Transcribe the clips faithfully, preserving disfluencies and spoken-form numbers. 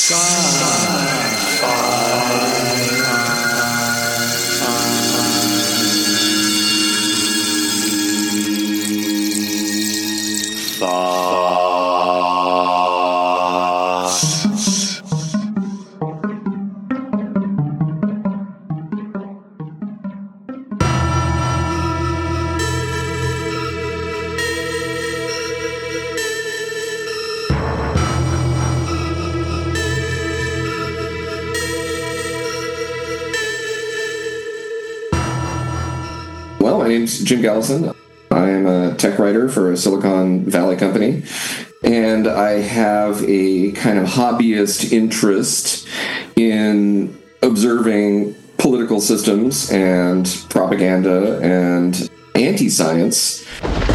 Well, my name's Jim Gallison. I am a tech writer for a Silicon Valley company, and I have a kind of hobbyist interest in observing political systems and propaganda and anti-science.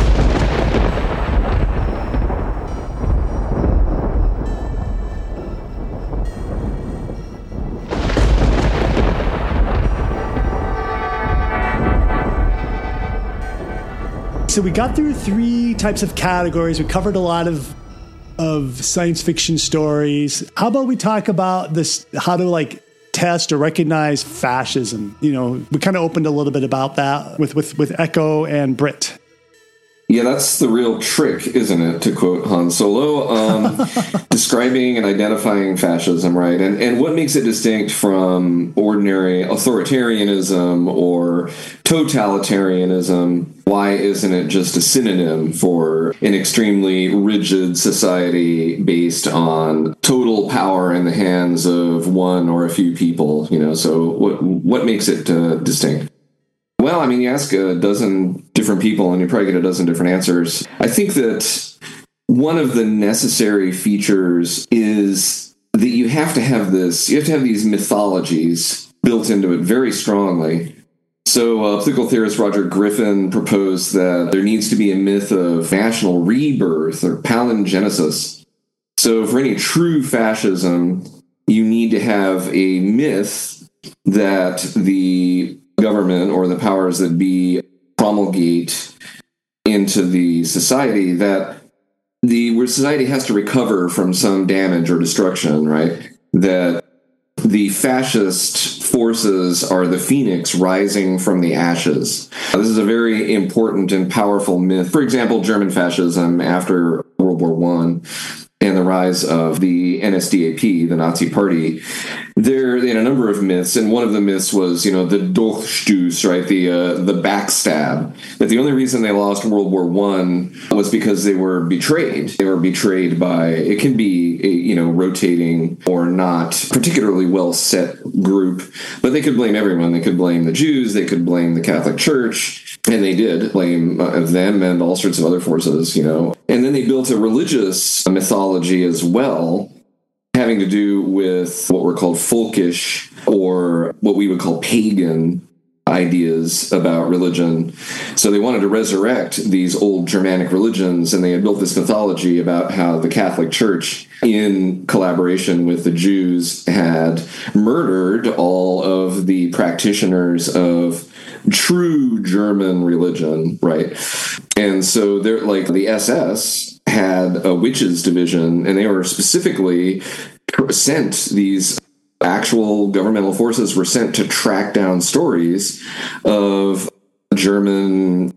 So we got through three types of categories. We covered a lot of of science fiction stories. How about we talk about this, how to like test or recognize fascism? You know, we kind of opened a little bit about that with, with, with Echo and Brit. Yeah, that's the real trick, isn't it, to quote Han Solo, um, describing and identifying fascism, right? And and what makes it distinct from ordinary authoritarianism or totalitarianism? Why isn't it just a synonym for an extremely rigid society based on total power in the hands of one or a few people? You know, so what what makes it uh, distinct? Well, I mean, you ask a dozen different people and you probably get a dozen different answers. I think that one of the necessary features is that you have to have this, you have to have these mythologies built into it very strongly. So uh, political theorist Roger Griffin proposed that there needs to be a myth of national rebirth or palingenesis. So for any true fascism, you need to have a myth that the government or the powers that be promulgate into the society, that the where society has to recover from some damage or destruction, right? That the fascist forces are the phoenix rising from the ashes. This is a very important and powerful myth. For example, German fascism after World War One and the rise of the N S D A P, the Nazi Party, there they had a number of myths, and one of the myths was, you know, the Durchstoß, right, the uh, the backstab. That the only reason they lost World War One was because they were betrayed. They were betrayed by, it can be a, you know, rotating or not particularly well set group, but they could blame everyone. They could blame the Jews, they could blame the Catholic Church, and they did blame uh, them and all sorts of other forces, you know. And then they built a religious mythology as well, having to do with what were called folkish or what we would call pagan ideas about religion. So they wanted to resurrect these old Germanic religions, and they had built this mythology about how the Catholic Church, in collaboration with the Jews, had murdered all of the practitioners of true German religion, right? And so they're like the S S had a witches division, and they were specifically sent, these actual governmental forces were sent to track down stories of German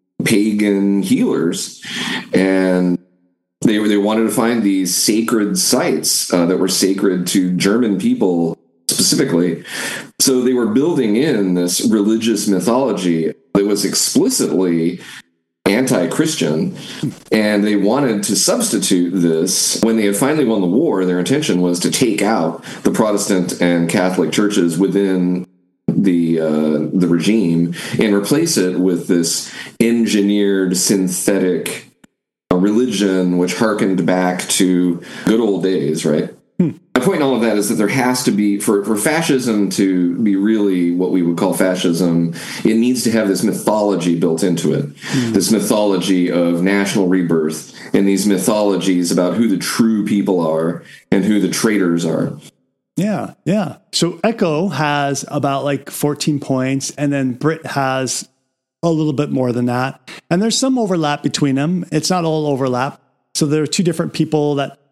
pagan healers, and they they wanted to find these sacred sites uh, that were sacred to German people specifically. So they were building in this religious mythology that was explicitly anti-Christian, and they wanted to substitute this. When they had finally won the war, their intention was to take out the Protestant and Catholic churches within the uh, the regime and replace it with this engineered synthetic religion which harkened back to good old days, right? Hmm. My point in all of that is that there has to be, for, for fascism to be really what we would call fascism, it needs to have this mythology built into it. Hmm. This mythology of national rebirth, and these mythologies about who the true people are and who the traitors are. Yeah, yeah. So Echo has about like fourteen points, and then Brit has a little bit more than that. And there's some overlap between them. It's not all overlap. So there are two different people that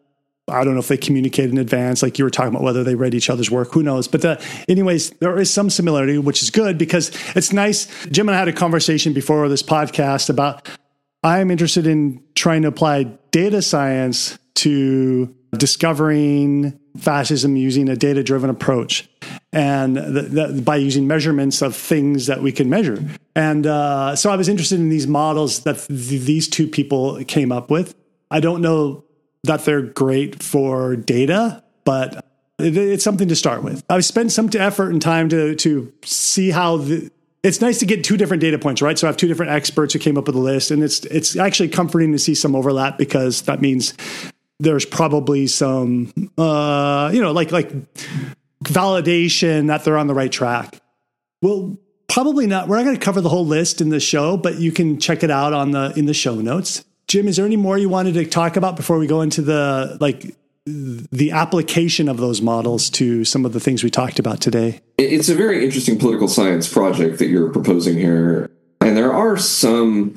I don't know if they communicate in advance, like you were talking about, whether they read each other's work, who knows? But the, anyways, there is some similarity, which is good because it's nice. Jim and I had a conversation before this podcast about I'm interested in trying to apply data science to discovering fascism using a data-driven approach, and the, the, by using measurements of things that we can measure. And uh, so I was interested in these models that th- these two people came up with. I don't know that they're great for data, but it, it's something to start with. I've spent some effort and time to to see how the, it's nice to get two different data points, right? So I have two different experts who came up with a list, and it's it's actually comforting to see some overlap because that means there's probably some, uh, you know, like like validation that they're on the right track. Well, probably not. We're not going to cover the whole list in the show, but you can check it out on the in the show notes. Jim, is there any more you wanted to talk about before we go into the like the application of those models to some of the things we talked about today? It's a very interesting political science project that you're proposing here, and there are some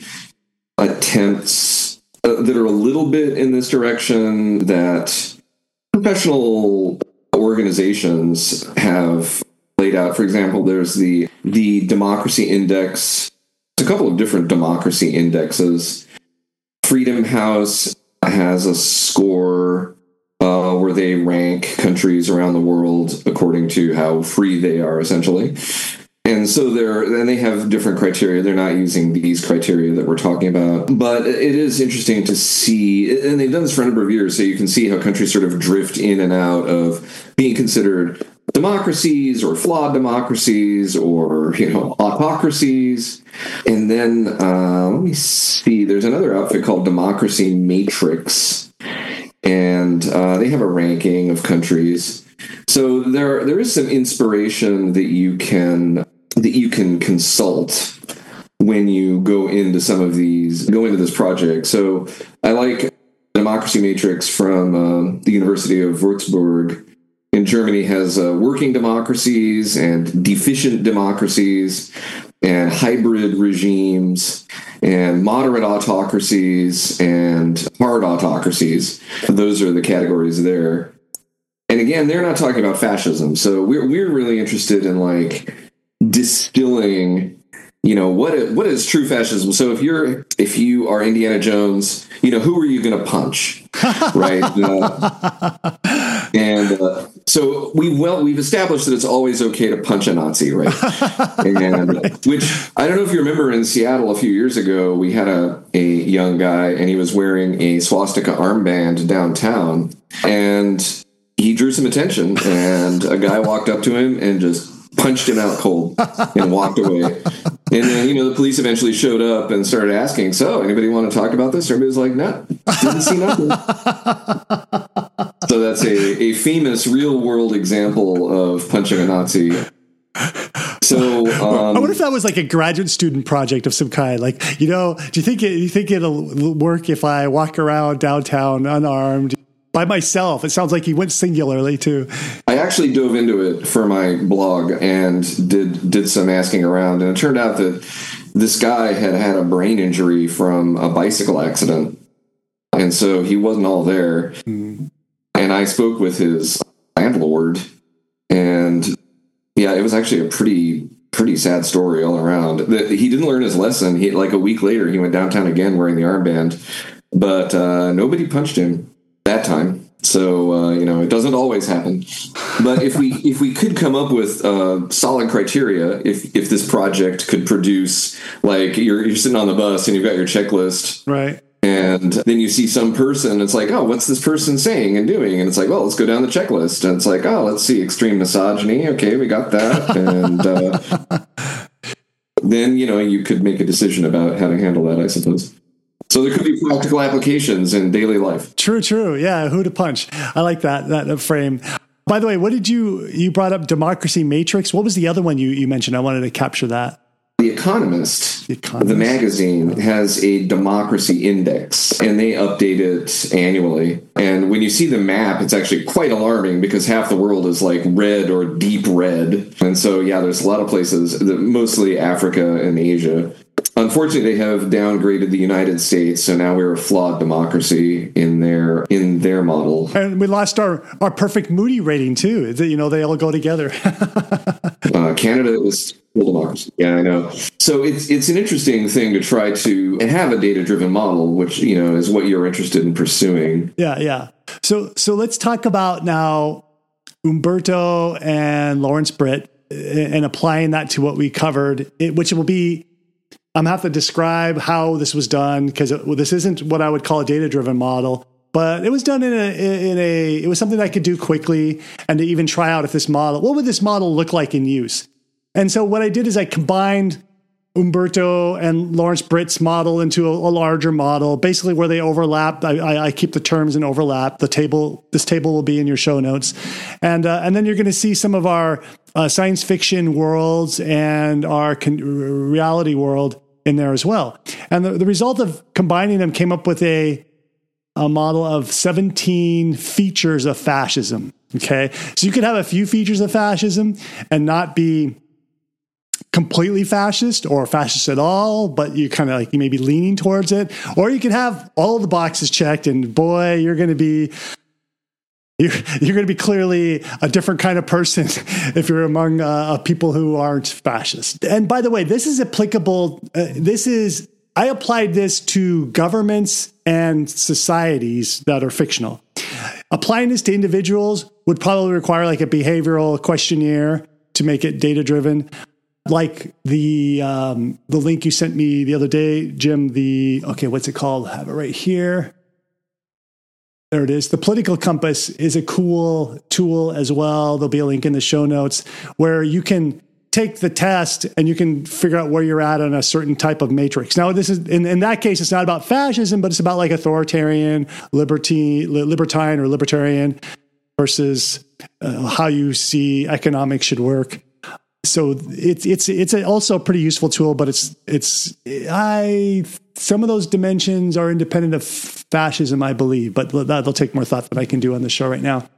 attempts uh, that are a little bit in this direction that professional organizations have laid out. For example, there's the the Democracy Index. There's a couple of different democracy indexes. Freedom House has a score uh, where they rank countries around the world according to how free they are, essentially. And so they're, and they have different criteria. They're not using these criteria that we're talking about. But it is interesting to see, and they've done this for a number of years, so you can see how countries sort of drift in and out of being considered democracies or flawed democracies or, you know, autocracies. And then, uh, let me see, there's another outfit called Democracy Matrix, and uh, they have a ranking of countries. So there, there is some inspiration that you can that you can consult when you go into some of these, go into this project. So I like Democracy Matrix from uh, the University of Würzburg in Germany has uh, working democracies and deficient democracies and hybrid regimes and moderate autocracies and hard autocracies. Those are the categories there. And again, they're not talking about fascism. So we're we're really interested in like distilling, you know, what is, what is true fascism? So if you're if you are Indiana Jones, you know, who are you going to punch, right? uh, and uh, so we well we've established that it's always okay to punch a Nazi, right? And right. Which I don't know if you remember in Seattle a few years ago, we had a a young guy and he was wearing a swastika armband downtown, and he drew some attention, and a guy walked up to him and just punched him out cold and walked away. And then, you know, the police eventually showed up and started asking, so anybody want to talk about this? Everybody was like, no, didn't see nothing. So that's a, a famous real world example of punching a Nazi. So um, I wonder if that was like a graduate student project of some kind. Like, you know, do you think it, do you think it'll work if I walk around downtown unarmed by myself? It sounds like he went singularly too. I actually dove into it for my blog and did did some asking around, and it turned out that this guy had had a brain injury from a bicycle accident, and so he wasn't all there. Mm. And I spoke with his landlord, and yeah, it was actually a pretty pretty sad story all around. That he didn't learn his lesson. He like a week later, he went downtown again wearing the armband, but uh, nobody punched him that time. So, uh, you know, it doesn't always happen. But if we if we could come up with uh, solid criteria, if if this project could produce, like, you're you're sitting on the bus and you've got your checklist. Right. And then you see some person, it's like, oh, what's this person saying and doing? And it's like, well, let's go down the checklist. And it's like, oh, let's see, extreme misogyny. Okay, we got that. And uh, then, you know, you could make a decision about how to handle that, I suppose. So there could be practical applications in daily life. True, true. Yeah, who to punch. I like that that frame. By the way, what did you, you brought up Democracy Matrix. What was the other one you, you mentioned? I wanted to capture that. The Economist, the Economist, the magazine, has a democracy index, and they update it annually. And when you see the map, it's actually quite alarming because half the world is like red or deep red. And so, yeah, there's a lot of places, mostly Africa and Asia, unfortunately, they have downgraded the United States, so now we're a flawed democracy in their in their model. And we lost our, our perfect Moody rating too. You know, they all go together. uh, Canada is full democracy. Yeah, I know. So it's it's an interesting thing to try to have a data-driven model, which, you know, is what you're interested in pursuing. Yeah, yeah. So so let's talk about now Umberto and Lawrence Britt and applying that to what we covered, which will be, I'm going to have to describe how this was done, because well, this isn't what I would call a data-driven model, but it was done in a, in a, it was something I could do quickly and to even try out if this model, what would this model look like in use? And so what I did is I combined Umberto and Lawrence Britt's model into a, a larger model, basically where they overlap. I, I, I keep the terms in overlap. The table, this table will be in your show notes. And, uh, and then you're going to see some of our uh, science fiction worlds and our con- reality world in there as well. And the, the result of combining them came up with a, a model of seventeen features of fascism. Okay. So you could have a few features of fascism and not be completely fascist or fascist at all, but you kind of like, you may be leaning towards it, or you could have all the boxes checked and boy, you're going to be, you're, you're going to be clearly a different kind of person if you're among uh, people who aren't fascist. And by the way, this is applicable. Uh, this is, I applied this to governments and societies that are fictional. Applying this to individuals would probably require like a behavioral questionnaire to make it data driven. Like the um, the link you sent me the other day, Jim, the, okay, what's it called? I have it right here. There it is. The Political Compass is a cool tool as well. There'll be a link in the show notes where you can take the test and you can figure out where you're at on a certain type of matrix. Now, this is in, in that case, it's not about fascism, but it's about like authoritarian, liberty, libertine or libertarian versus uh, how you see economics should work. So it's it's it's also a pretty useful tool, but it's it's I some of those dimensions are independent of fascism, I believe, but that'll take more thought than I can do on the show right now.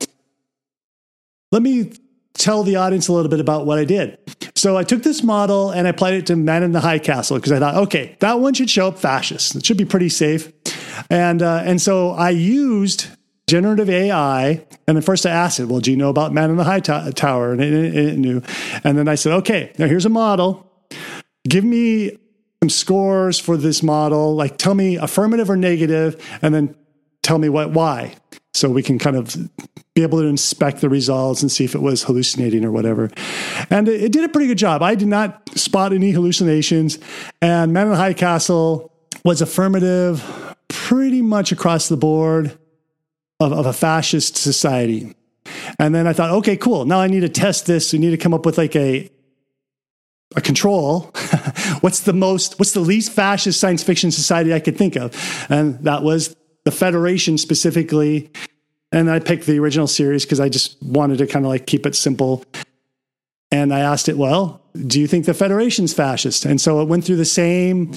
Let me tell the audience a little bit about what I did. So I took this model and I applied it to Man in the High Castle because I thought, okay, that one should show up fascist. It should be pretty safe, and uh, and so I used generative A I. And then first I asked it, well, do you know about Man in the High t- Tower? And it, it, it knew. And then I said, okay, now here's a model. Give me some scores for this model. Like tell me affirmative or negative, and then tell me what, why. So we can kind of be able to inspect the results and see if it was hallucinating or whatever. And it, it did a pretty good job. I did not spot any hallucinations. And Man in the High Castle was affirmative pretty much across the board. Of, of a fascist society. And then I thought, okay, cool. Now I need to test this. We need to come up with like a, a control. what's the most, what's the least fascist science fiction society I could think of? And that was the Federation specifically. And I picked the original series because I just wanted to kind of like keep it simple. And I asked it, well, do you think the Federation's fascist? And so it went through the same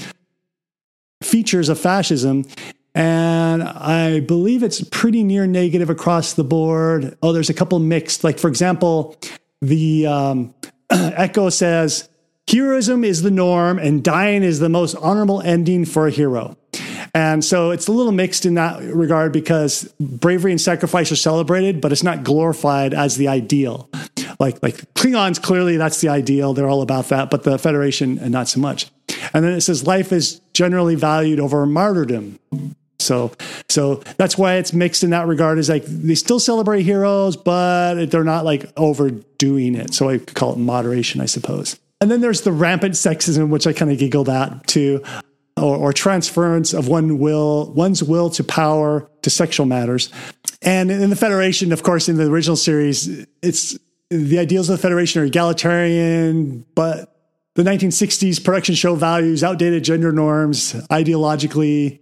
features of fascism. And I believe it's pretty near negative across the board. Oh, there's a couple mixed. Like, for example, the um, Echo says, heroism is the norm and dying is the most honorable ending for a hero. And so it's a little mixed in that regard because bravery and sacrifice are celebrated, but it's not glorified as the ideal. Like, like Klingons, clearly that's the ideal. They're all about that, but the Federation, and not so much. And then it says life is generally valued over martyrdom. So, so that's why it's mixed in that regard. Is like they still celebrate heroes, but they're not like overdoing it. So I call it moderation, I suppose. And then there's the rampant sexism, which I kind of giggled at too, or, or transference of one will, one's will to power to sexual matters. And in the Federation, of course, in the original series, it's the ideals of the Federation are egalitarian, but the nineteen sixties production show values outdated gender norms, ideologically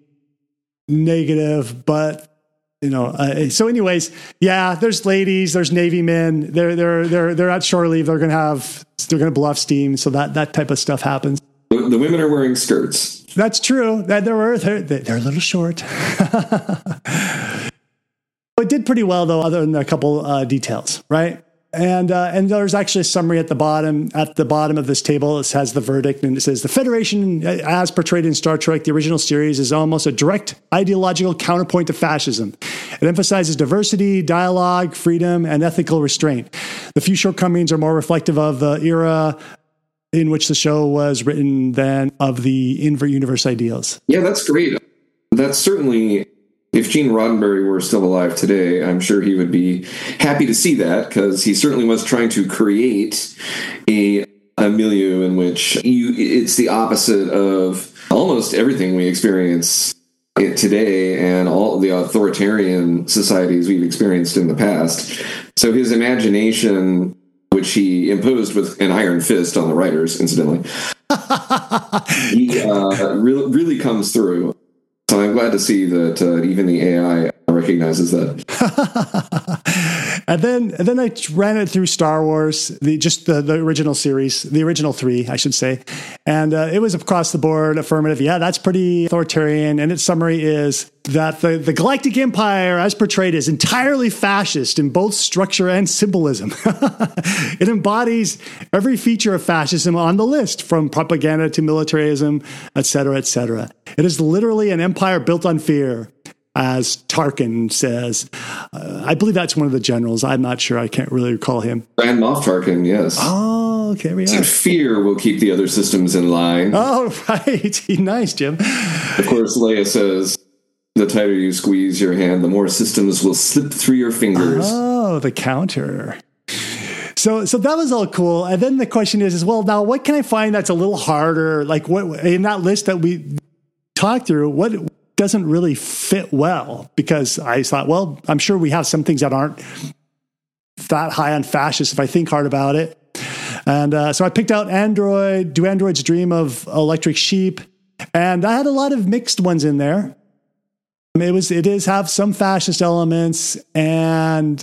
negative, but you know. Uh, so, anyways, yeah, there's ladies, there's Navy men. They're they're they're they're at shore leave. They're gonna have they're gonna blow off steam. So that that type of stuff happens. The, the women are wearing skirts. That's true. That they're they're, they're a little short. It did pretty well though, other than a couple uh, details, right? And uh, and there's actually a summary at the bottom at the bottom of this table. It has the verdict, and it says the Federation, as portrayed in Star Trek, the original series, is almost a direct ideological counterpoint to fascism. It emphasizes diversity, dialogue, freedom, and ethical restraint. The few shortcomings are more reflective of the era in which the show was written than of the in-universe ideals. Yeah, that's great. That's certainly. If Gene Roddenberry were still alive today, I'm sure he would be happy to see that, because he certainly was trying to create a, a milieu in which you, it's the opposite of almost everything we experience today and all the authoritarian societies we've experienced in the past. So his imagination, which he imposed with an iron fist on the writers, incidentally, he uh, really, really comes through. So I'm glad to see that uh, even the A I recognizes that. and then and then I ran it through Star Wars, the just the, the original series, the original three, I should say. And uh, it was across the board affirmative. Yeah, that's pretty authoritarian. And its summary is that the, the Galactic Empire, as portrayed, is entirely fascist in both structure and symbolism. It embodies every feature of fascism on the list, from propaganda to militarism, et cetera, et cetera. It is literally an empire built on fear, as Tarkin says. Uh, I believe that's one of the generals. I'm not sure. I can't really recall him. Grand Moff Tarkin, yes. Oh, okay. We so are. Fear will keep the other systems in line. Oh, right. Nice, Jim. Of course, Leia says, the tighter you squeeze your hand, the more systems will slip through your fingers. Oh, the counter. So, so that was all cool. And then the question is, is, well, now what can I find that's a little harder? Like what in that list that we talked through, what doesn't really fit well? Because I thought, well, I'm sure we have some things that aren't that high on fascist if I think hard about it. And uh, so I picked out Android, Do Androids Dream of Electric Sheep? And I had a lot of mixed ones in there. It was, it is have some fascist elements and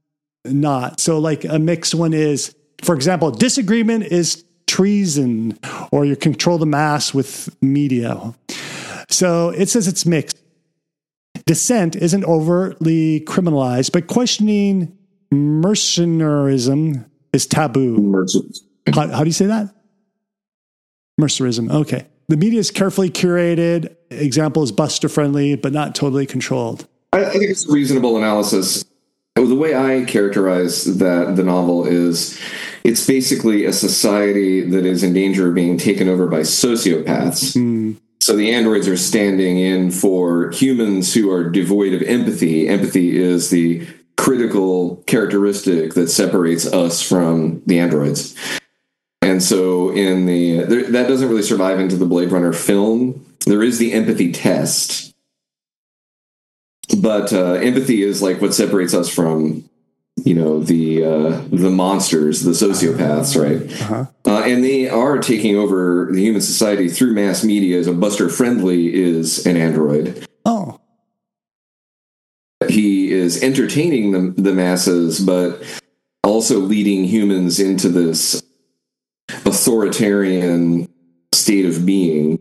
not. So like a mixed one is, for example, disagreement is treason, or you control the mass with media. So it says it's mixed. Dissent isn't overtly criminalized, but questioning mercenarism is taboo. Mercenarism. How, how do you say that? Mercenarism. Okay. The media is carefully curated. Example is buster friendly, but not totally controlled. I, I think it's a reasonable analysis. The way I characterize that the novel is, it's basically a society that is in danger of being taken over by sociopaths. Mm. So the androids are standing in for humans who are devoid of empathy. Empathy is the critical characteristic that separates us from the androids. And so in the there, that doesn't really survive into the Blade Runner film. There is the empathy test. But uh, empathy is like what separates us from, you know, the uh, the monsters, the sociopaths, right? Uh-huh. Uh, and they are taking over the human society through mass media. So Buster Friendly is an android. Oh. He is entertaining the, the masses, but also leading humans into this authoritarian state of being.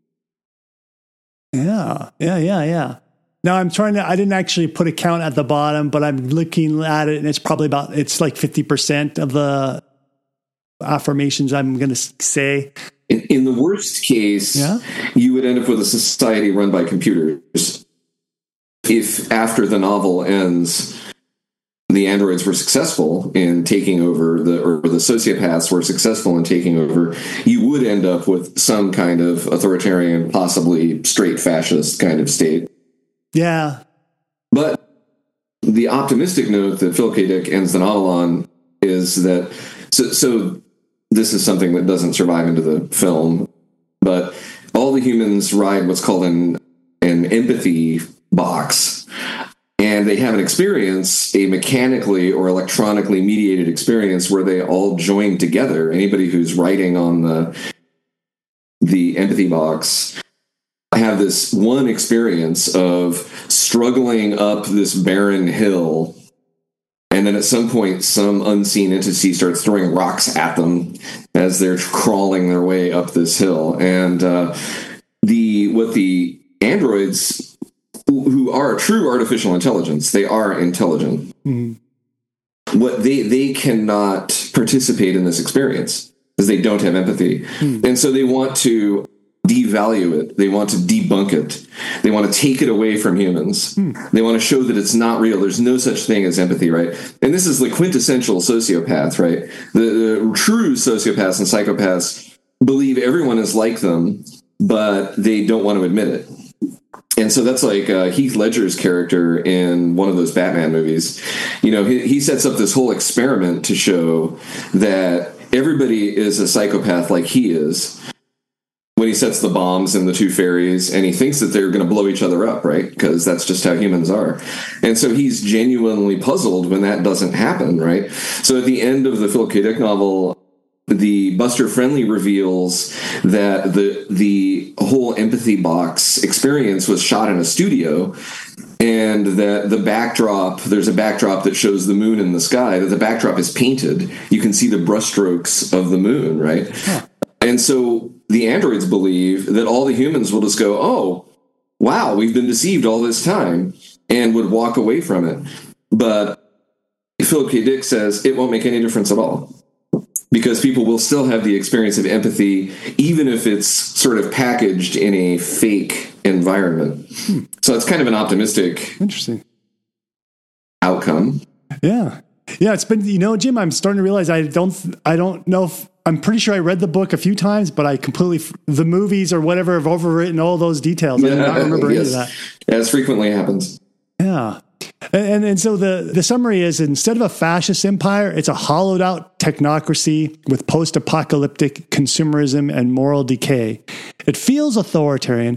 Yeah, yeah, yeah, yeah. Now I'm trying to, I didn't actually put a count at the bottom, but I'm looking at it and it's probably about, it's like fifty percent of the affirmations I'm going to say. In, in the worst case, yeah? you would end up with a society run by computers. If after the novel ends, the androids were successful in taking over, the or the sociopaths were successful in taking over, you would end up with some kind of authoritarian, possibly straight fascist kind of state. Yeah. But the optimistic note that Philip K. Dick ends the novel on is that, so, so this is something that doesn't survive into the film, but all the humans ride what's called an, an empathy box, and they have an experience, a mechanically or electronically mediated experience where they all join together. Anybody who's writing on the the empathy box have this one experience of struggling up this barren hill, and then at some point some unseen entity starts throwing rocks at them as they're crawling their way up this hill. And uh, the what the androids, who are true artificial intelligence, they are intelligent. Mm-hmm. what they they cannot participate in this experience because they don't have empathy. Hmm. And so they want to devalue it. They want to debunk it. They want to take it away from humans. Hmm. They want to show that it's not real. There's no such thing as empathy, right? And this is the quintessential sociopath, right? The, the true sociopaths and psychopaths believe everyone is like them, but they don't want to admit it. And so that's like uh, Heath Ledger's character in one of those Batman movies. You know, he, he sets up this whole experiment to show that everybody is a psychopath like he is when he sets the bombs in the two ferries, and he thinks that they're going to blow each other up, right? Because that's just how humans are. And so he's genuinely puzzled when that doesn't happen, right? So at the end of the Philip K. Dick novel, the Buster Friendly reveals that the the whole empathy box experience was shot in a studio, and that the backdrop, there's a backdrop that shows the moon in the sky, that the backdrop is painted. You can see the brushstrokes of the moon, right? Huh. And so the androids believe that all the humans will just go, oh, wow, we've been deceived all this time, and would walk away from it. But Philip K. Dick says it won't make any difference at all, because people will still have the experience of empathy, even if it's sort of packaged in a fake environment. Hmm. So it's kind of an optimistic Interesting. outcome. Yeah. Yeah, it's been, you know, Jim, I'm starting to realize I don't, I don't know if, I'm pretty sure I read the book a few times, but I completely, the movies or whatever have overwritten all those details. I do not remember yes. any of that. As frequently happens. Yeah. And, and so the, the summary is, instead of a fascist empire, it's a hollowed out technocracy with post-apocalyptic consumerism and moral decay. It feels authoritarian,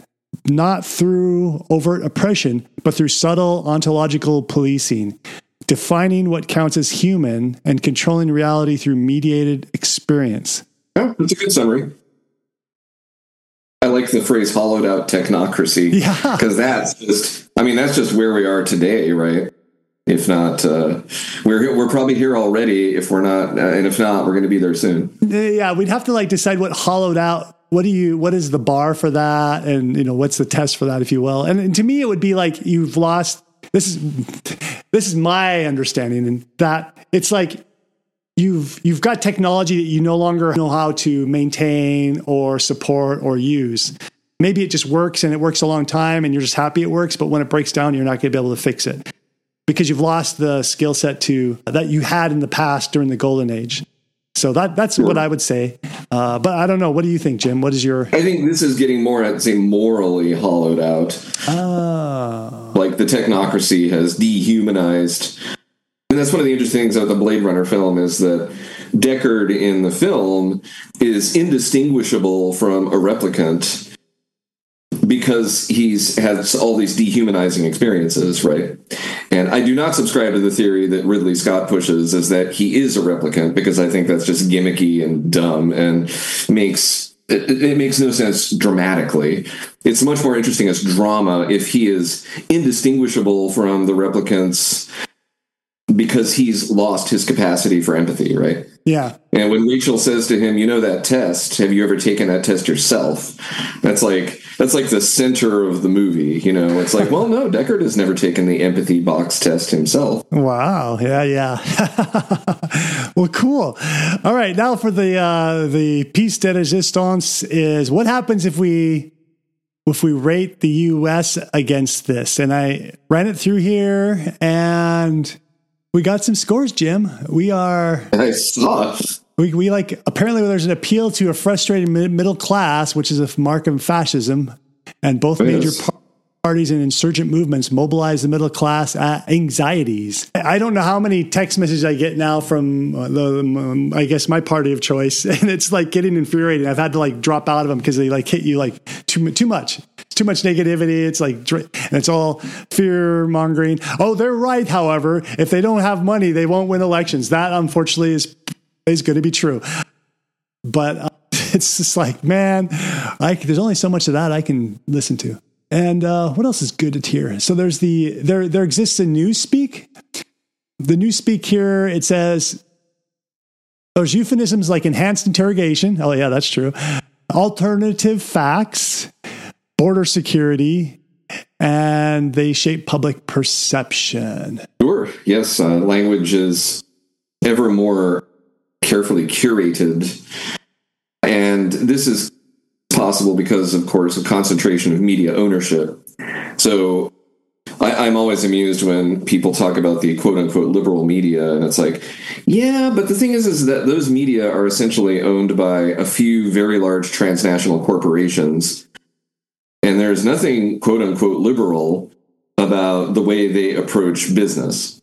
not through overt oppression, but through subtle ontological policing, defining what counts as human and controlling reality through mediated experience. Yeah, that's a good summary. I like the phrase hollowed out technocracy. Yeah. Because that's just, I mean, that's just where we are today, right? If not, uh, we're we're probably here already. If we're not, uh, and if not, we're going to be there soon. Yeah, we'd have to like decide what hollowed out. What do you? What is the bar for that? And you know, what's the test for that, if you will? And, and to me, it would be like you've lost. This is this is my understanding, and that it's like you've you've got technology that you no longer know how to maintain or support or use. Maybe it just works and it works a long time, and you're just happy it works. But when it breaks down, you're not going to be able to fix it because you've lost the skill set to that you had in the past during the golden age. So that that's sure. what I would say. Uh, but I don't know. What do you think, Jim? What is your... I think this is getting more, I'd say, morally hollowed out. Oh. Like the technocracy has dehumanized. And that's one of the interesting things about the Blade Runner film is that Deckard in the film is indistinguishable from a replicant because he's has all these dehumanizing experiences, right? And I do not subscribe to the theory that Ridley Scott pushes, is that he is a replicant, because I think that's just gimmicky and dumb and makes it, it makes no sense dramatically. It's much more interesting as drama if he is indistinguishable from the replicants because he's lost his capacity for empathy, right? Yeah. And when Rachel says to him, you know, that test, have you ever taken that test yourself? That's like, that's like the center of the movie, you know? It's like, well, no, Deckard has never taken the empathy box test himself. Wow. Yeah, yeah. Well, cool. All right. Now for the, uh, the piece de resistance is what happens if we, if we rate the U S against this? And I ran it through here and we got some scores, Jim. We are... I saw. We, we like, apparently there's an appeal to a frustrated middle class, which is a mark of fascism. And both it major is. parties and insurgent movements mobilize the middle class anxieties. I don't know how many text messages I get now from the, um, I guess, my party of choice. And it's like getting infuriating. I've had to like drop out of them because they like hit you like too, too much. Too much negativity. It's like, and it's all fear mongering. Oh, they're right. However, if they don't have money, they won't win elections. That unfortunately is, is going to be true. But uh, it's just like, man, I, there's only so much of that I can listen to. And uh, what else is good to hear? So there's the, there, there exists a Newspeak. The Newspeak here, it says, there's euphemisms like enhanced interrogation. Oh yeah, that's true. Alternative facts, border security, and they shape public perception. Sure. Yes. Uh, language is ever more carefully curated. And this is possible because, of course, of concentration of media ownership. So I, I'm always amused when people talk about the quote-unquote liberal media, and it's like, yeah, but the thing is, is that those media are essentially owned by a few very large transnational corporations, and there's nothing quote-unquote liberal about the way they approach business.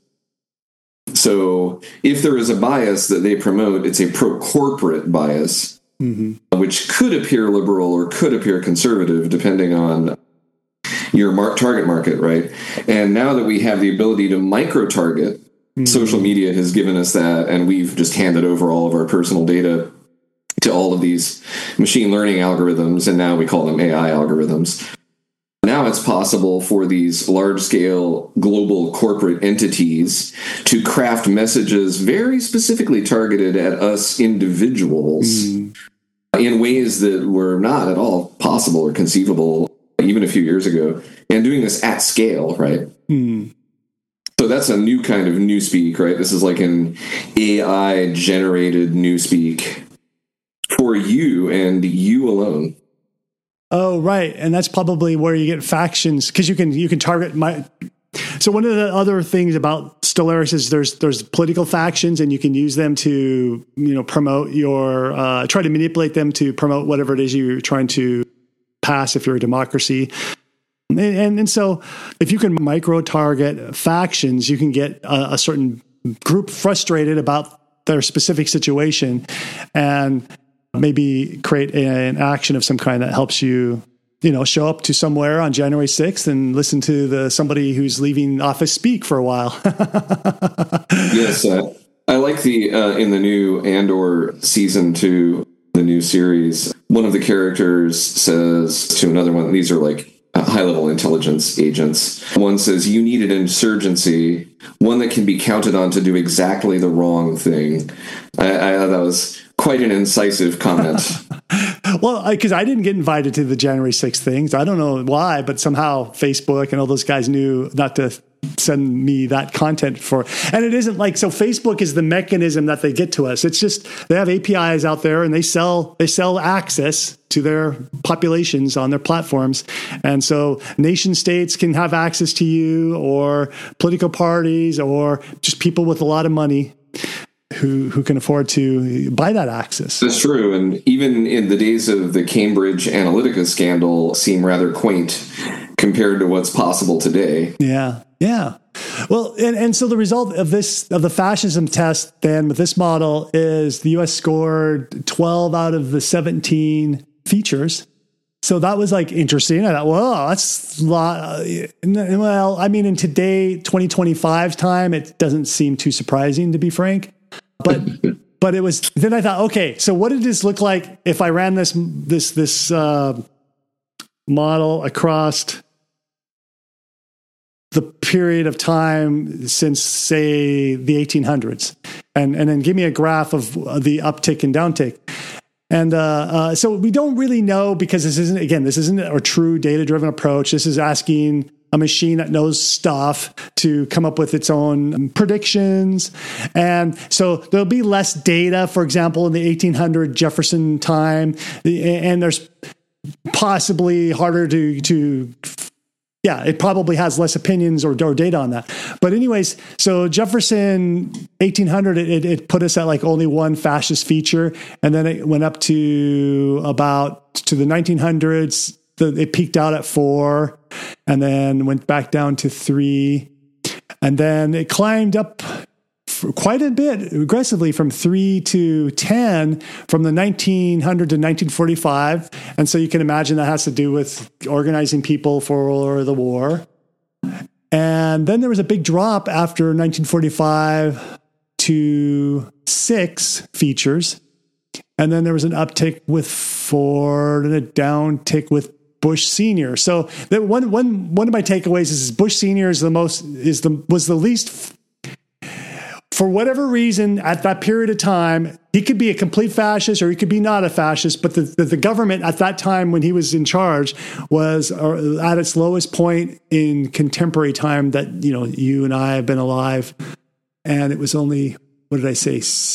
So if there is a bias that they promote, it's a pro-corporate bias, mm-hmm. which could appear liberal or could appear conservative, depending on your mar- target market, right? And now that we have the ability to micro-target, mm-hmm. social media has given us that, and we've just handed over all of our personal data to all of these machine learning algorithms, and now we call them A I algorithms. Now it's possible for these large-scale global corporate entities to craft messages very specifically targeted at us individuals mm. in ways that were not at all possible or conceivable even a few years ago, and doing this at scale, right? Mm. So that's a new kind of newspeak, right? This is like an A I-generated newspeak for you and you alone. Oh, right. And that's probably where you get factions, because you can you can target my. So one of the other things about Stellaris is there's there's political factions, and you can use them to, you know, promote your uh, try to manipulate them to promote whatever it is you're trying to pass if you're a democracy. And, and, and so if you can micro-target factions, you can get a, a certain group frustrated about their specific situation and maybe create a, an action of some kind that helps you, you know, show up to somewhere on January sixth and listen to the somebody who's leaving office speak for a while. Yes. Uh, I like the, uh, in the new Andor season two, the new series, one of the characters says to another one, these are like high-level intelligence agents. One says, you need an insurgency, one that can be counted on to do exactly the wrong thing. I, I thought that was quite an incisive comment. Well, because I, I didn't get invited to the January sixth things. I don't know why, but somehow Facebook and all those guys knew not to send me that content for. And it isn't like, so Facebook is the mechanism that they get to us. It's just they have A P Is out there, and they sell they sell access to their populations on their platforms. And so nation states can have access to you, or political parties, or just people with a lot of money who who can afford to buy that access. That's true. And even in the days of the Cambridge Analytica scandal seem rather quaint compared to what's possible today. Yeah. Yeah. Well, and, and so the result of this, of the fascism test then with this model is the U S scored twelve out of the seventeen features. So that was like interesting. I thought, well, that's a lot. Well, I mean, in today, twenty twenty-five's time, it doesn't seem too surprising, to be frank. But but it was, then I thought, okay, so what did this look like if I ran this this this uh, model across the period of time since, say, the eighteen hundreds, and and then give me a graph of the uptick and downtick. And uh, uh, so we don't really know, because this isn't, again, this isn't a true data-driven approach. This is asking a machine that knows stuff to come up with its own predictions. And so there'll be less data, for example, in the eighteen hundred Jefferson time, and there's possibly harder to to yeah, it probably has less opinions or, or data on that. But anyways, so Jefferson eighteen hundred, it, it put us at like only one fascist feature. And then it went up to about to the nineteen hundreds. The, it peaked out at four and then went back down to three. And then it climbed up for quite a bit aggressively from three to ten from the nineteen hundred to nineteen forty-five. And so you can imagine that has to do with organizing people for the war. And then there was a big drop after nineteen forty-five to six features. And then there was an uptick with four and a downtick with Bush Senior. So that one, one, one of my takeaways is Bush Senior is the most, is the, was the least, for whatever reason, at that period of time, he could be a complete fascist or he could be not a fascist, but the, the, the government at that time when he was in charge was at its lowest point in contemporary time that, you know, you and I have been alive. And it was only, what did I say,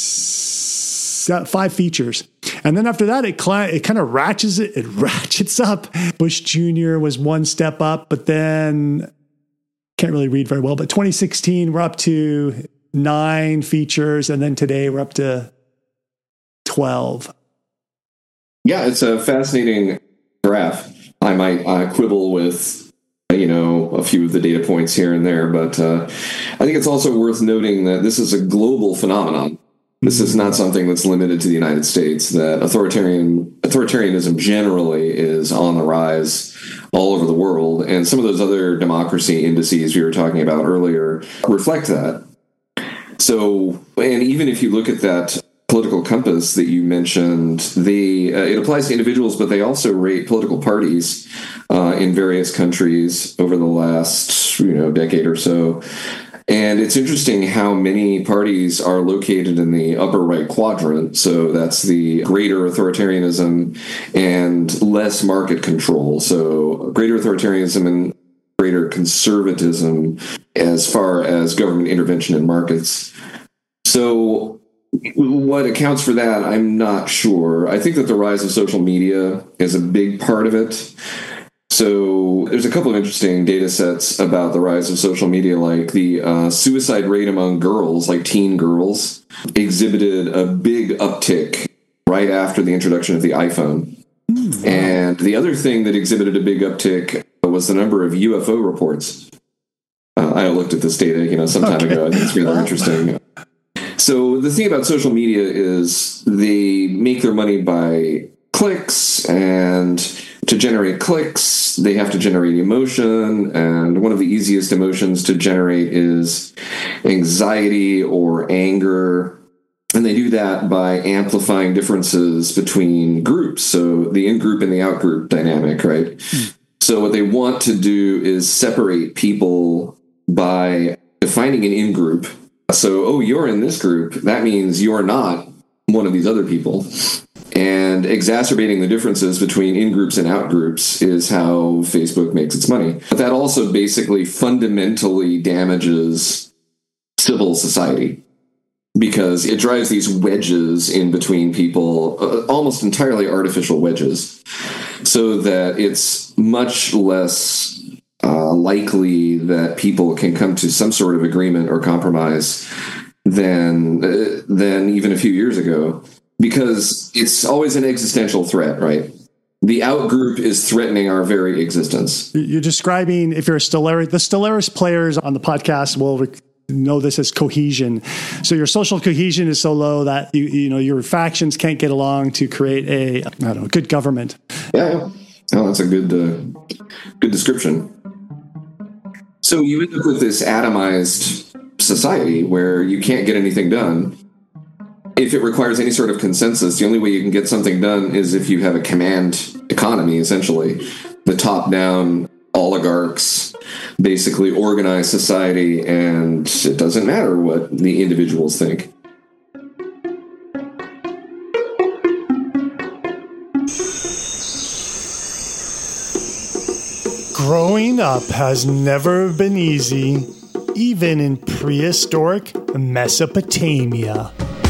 S- five features. And then after that, it, cl- it kind of ratchets it, it ratchets up. Bush Junior was one step up, but then can't really read very well. But twenty sixteen, we're up to nine features. And then today we're up to twelve. Yeah, it's a fascinating graph. I might uh, quibble with, you know, a few of the data points here and there, but uh, I think it's also worth noting that this is a global phenomenon. This is not something that's limited to the United States, that authoritarian authoritarianism generally is on the rise all over the world, and some of those other democracy indices we were talking about earlier reflect that. So, and even if you look at that political compass that you mentioned, the uh, it applies to individuals, but they also rate political parties uh, in various countries over the last, you know, decade or so. And it's interesting how many parties are located in the upper right quadrant. So that's the greater authoritarianism and less market control. So greater authoritarianism and greater conservatism as far as government intervention in markets. So what accounts for that, I'm not sure. I think that the rise of social media is a big part of it. So there's a couple of interesting data sets about the rise of social media, like the uh, suicide rate among girls, like teen girls, exhibited a big uptick right after the introduction of the iPhone. Mm-hmm. And the other thing that exhibited a big uptick was the number of U F O reports. Uh, I looked at this data, you know, some time okay. ago. I think it's really interesting. So the thing about social media is they make their money by clicks, and to generate clicks, they have to generate emotion, and one of the easiest emotions to generate is anxiety or anger, and they do that by amplifying differences between groups, so the in-group and the out-group dynamic, right? Mm. So what they want to do is separate people by defining an in-group. So, oh, you're in this group, that means you're not one of these other people. And exacerbating the differences between in-groups and out-groups is how Facebook makes its money. But that also basically fundamentally damages civil society because it drives these wedges in between people, uh, almost entirely artificial wedges, so that it's much less uh, likely that people can come to some sort of agreement or compromise than uh, than even a few years ago. Because it's always an existential threat, right? The out-group is threatening our very existence. You're describing, if you're a Stellaris, the Stellaris players on the podcast will rec- know this as cohesion. So your social cohesion is so low that you, you know your factions can't get along to create a, I don't know, good government. Yeah, oh, that's a good, uh, good description. So you end up with this atomized society where you can't get anything done. If it requires any sort of consensus, the only way you can get something done is if you have a command economy, essentially. The top-down oligarchs basically organize society, and it doesn't matter what the individuals think. Growing up has never been easy, even in prehistoric Mesopotamia.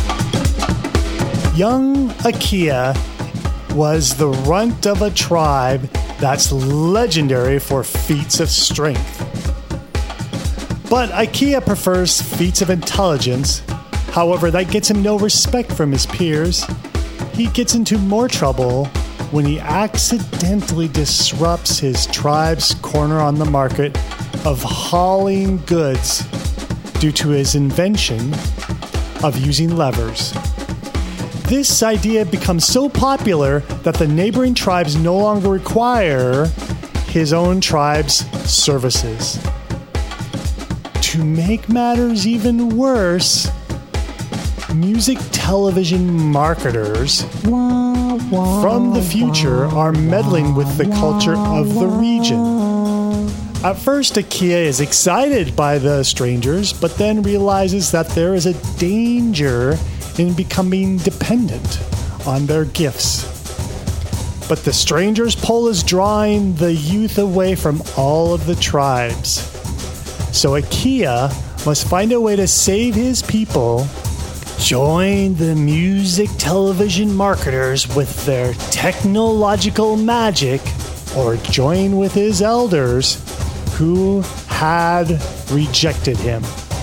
Young Akia was the runt of a tribe that's legendary for feats of strength. But Akia prefers feats of intelligence. However, that gets him no respect from his peers. He gets into more trouble when he accidentally disrupts his tribe's corner on the market of hauling goods due to his invention of using levers. This idea becomes so popular that the neighboring tribes no longer require his own tribe's services. To make matters even worse, music television marketers from the future are meddling with the culture of the region. At first, Akia is excited by the strangers, but then realizes that there is a danger in becoming dependent on their gifts. But the stranger's pull is drawing the youth away from all of the tribes. So Akia must find a way to save his people, join the music television marketers with their technological magic, or join with his elders who had rejected him.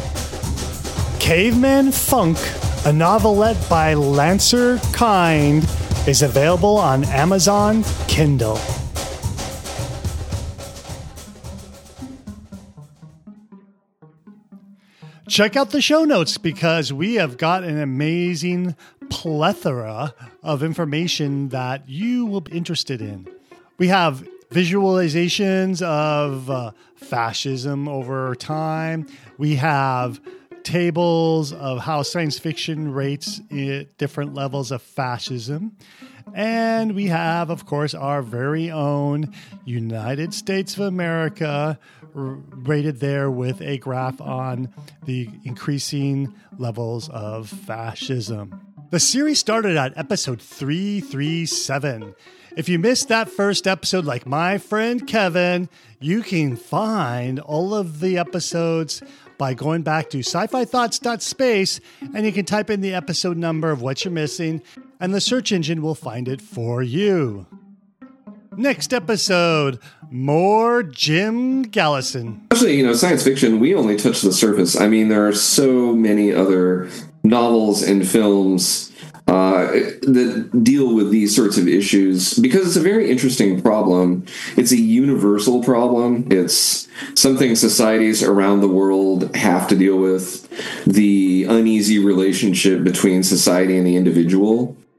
Caveman Funk, a novelette by Lancer Kind, is available on Amazon Kindle. Check out the show notes because we have got an amazing plethora of information that you will be interested in. We have visualizations of uh, fascism over time. We have tables of how science fiction rates at different levels of fascism. And we have, of course, our very own United States of America r- rated there with a graph on the increasing levels of fascism. The series started at episode three thirty-seven. If you missed that first episode, like my friend Kevin, you can find all of the episodes by going back to sci-fi thoughts dot space, and you can type in the episode number of what you're missing, and the search engine will find it for you. Next episode, more Jim Gallison. Actually, you know, science fiction, we only touch the surface. I mean, there are so many other novels and films uh, that deal with these sorts of issues because it's a very interesting problem. It's a universal problem. It's something societies around the world have to deal with, the uneasy relationship between society and the individual.